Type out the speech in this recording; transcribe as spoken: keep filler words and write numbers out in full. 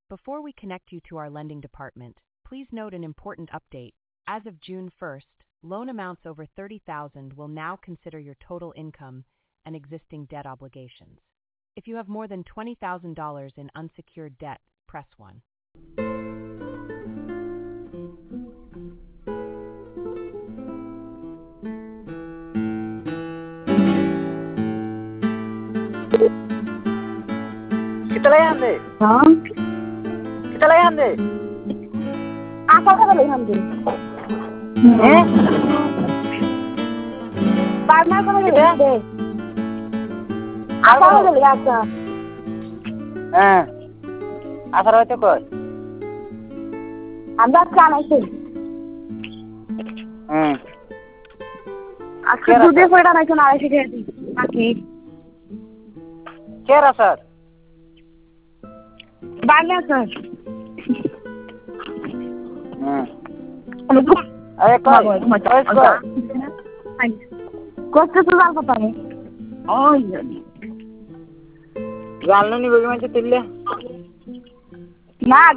Before we connect you to our lending department, please note an important update. As of June first, loan amounts over thirty thousand dollars will now consider your total income and existing debt obligations. If you have more than twenty thousand dollars in unsecured debt, press one. कितना याद है? हाँ कितना याद है? आशा का बोले हम दिन हैं? पार्टनर को बोले याद है आशा को बोले आशा हाँ आशा रहते कोई हम बात करना है हाँ आखिर दूसरे कोई डाला चुना रहे थे बाकी क्या रहा सर बारह सर हाँ अरे कोई कोई कोई कुछ तो सुधार पता नहीं ओह यार गालने नहीं बगी मैं चिल्ले ना